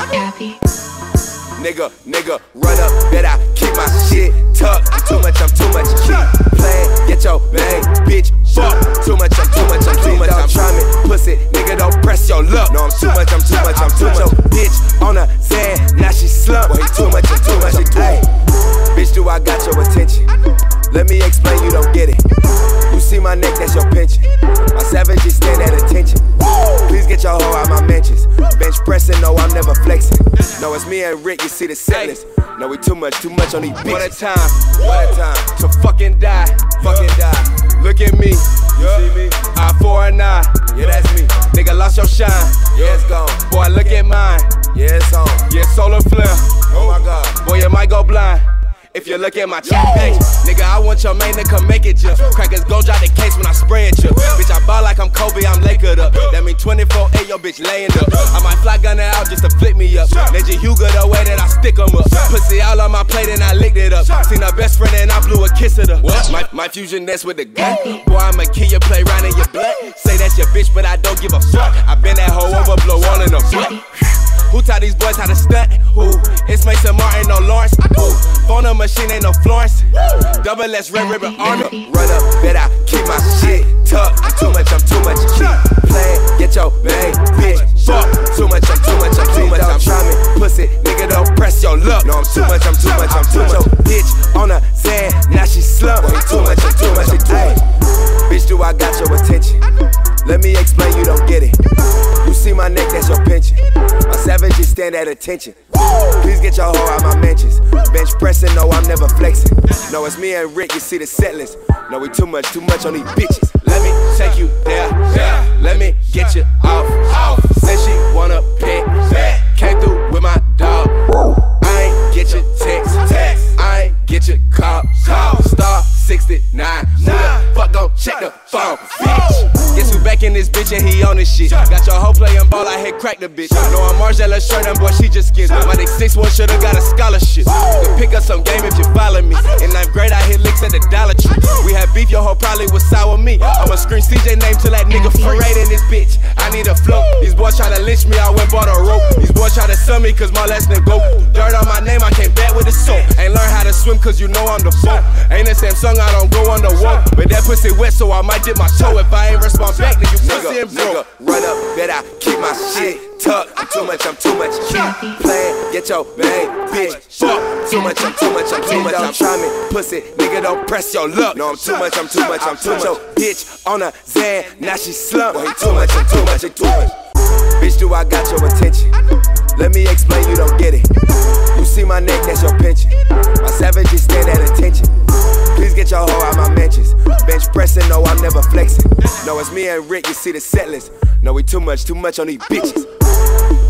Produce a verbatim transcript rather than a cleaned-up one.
Happy. Nigga, nigga, run up, bet I keep my shit tucked. I'm too much, I'm too much, keep playing, get your main bitch fuck. Too much, I'm too much, I'm too much, I'm trying me pussy, nigga don't press your luck. No, I'm too much, I'm too much, I'm too much. Your bitch on a sand, now she slump. Well, he too much, I'm too much, hey. Bitch, do I got your attention? Let me explain, you don't get it. You see my neck, that's your pension. My savages stand at attention. Please get your hoe out my mentions. Bench pressing, no, I'm never flexing. No, it's me and Rick, you see the set list. No, we too much, too much on these bitches. What a time, what a time to fucking die, fucking die. Look at me, you see me? Eye for an eye, yeah, that's me. Nigga lost your shine, yeah, it's gone. Boy, look at mine, yeah, it's on. Yeah, solar flare, oh my god. Boy, you might go blind if you look at my cheek page. Nigga, I want your man to come make it, ya. Crackers gon' drop the case when I spray it, ya. Bitch, I ball like I'm Kobe, I'm Lakered up. That mean twenty-four eight, your bitch laying up. I might fly gunner out just to flip me up. Ninja Hugo the way that I stick 'em up. Pussy all on my plate and I licked it up. Seen her best friend and I blew a kiss at her. What? My, my fusion nest with the gun. Boy, I'ma kill you, play round in your blood. Say that's your bitch, but I don't give a fuck. I been that hoe over, blow all in the butt. Who taught these boys how to stunt? Who? It's Mason Martin, no Lawrence. Who? Phone a machine, ain't no Florence. Double S, red ribbon army. Run up, bet I keep my shit tucked. I'm too much, I'm too much. Keep playing, get your main bitch fuck. Too much, I'm too much, I'm too much. I'm trying me pussy, nigga don't press your luck. No, I'm too much, I'm too much, I'm too much. Your bitch on a sand, now she slump. I'm too much, I'm too much, I'm too much. Bitch, do I got your attention? Let me explain, you don't get it. You see my neck, that's your pension. My savages stand at attention. Please get your hoe out my mentions. Bench pressing, no, I'm never flexing. No, it's me and Rick, you see the set list. No, we too much, too much on these bitches. Let me take you there, yeah. Let me get you off, off. Said she wanna pet, came through with my dog. I ain't get your text, text. I ain't get your call, call. Star sixty-nine, nah. Fuck, gon' check the phone, bitch. Guess who back in this bitch and he on this shit. Got your hoe playing ball, I had cracked the bitch. No, I'm Margella shirt and boy, she just skins. My dick six one should've got a scholarship. Could pick up some game if you follow me. In ninth grade, I hit licks at the Dollar Tree. We had beef, your hoe probably was sour me. I'ma scream C J name till that nigga free. Right in this bitch, I need a float. These boys try to lynch me, I went bought a rope. These boys try to sell me cause my last name go. Dirt on my name, I can't bet with the soap. Ain't learn how to swim cause you know I'm the boat. Ain't a Samsung, I don't go under water. But that pussy wet so I might dip my toe. If I ain't respond back, then you pussy and broke. Run up, bet I keep my shit tucked. I'm too much, I'm too much. Keep playing, get your main bitch fuck. Too much, I'm too much, I'm too much. I'm trying me pussy, nigga don't press your luck. No, I'm too much, I'm too much, I'm too much. Your bitch on a Zan, now she slump. Well, he too much, I'm too much, I'm too much. Bitch, do I got your attention? Let me explain, you don't get it. You see my neck, that's your pension. My savages stand at attention. Please get your hoe out my mentions. Bench pressing, no, I'm never flexing. No, it's me and Rick, you see the set list. No, we too much, too much on these bitches.